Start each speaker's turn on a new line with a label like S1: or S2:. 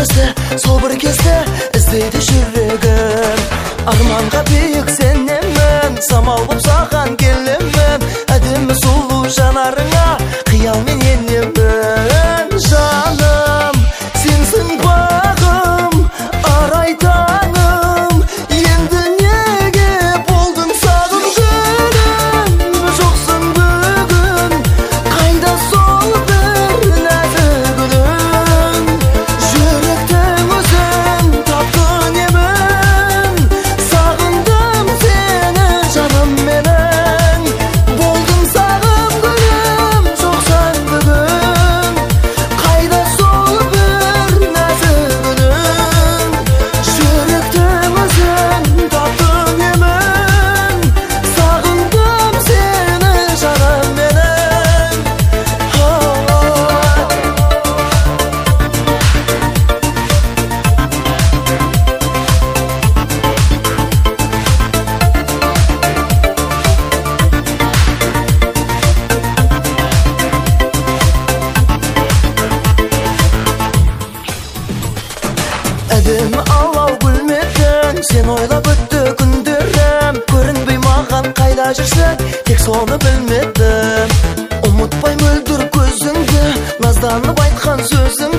S1: көзді, сол бір кезде іздейді жүрегім. Арманға биік сенемін, самал боп саған келемін. Әдемі сұлу жанарыңа қиялмен енемін. Жаным, сенсің бағым, арай таңым. Енді неге болдың сағым күнім? Жоқсың бүгін, қайда сол бір нәзік үнің? Жүректің өзін таптың емін, сағындым сені жаным менің. Болдың сағым күнім, жоқсың бүгін, қайда сол бір нәзік үнің? Жүректің өзін таптың емін, сағындым сені жаным менің. Әдемі алау гүлмедің, сен ойлап өтті күндерім. Көрінбей маған қайда жүрсің, тек соны білмедім. Ұмытпай мөлдір көзіңді, назданып айтқан сөзің.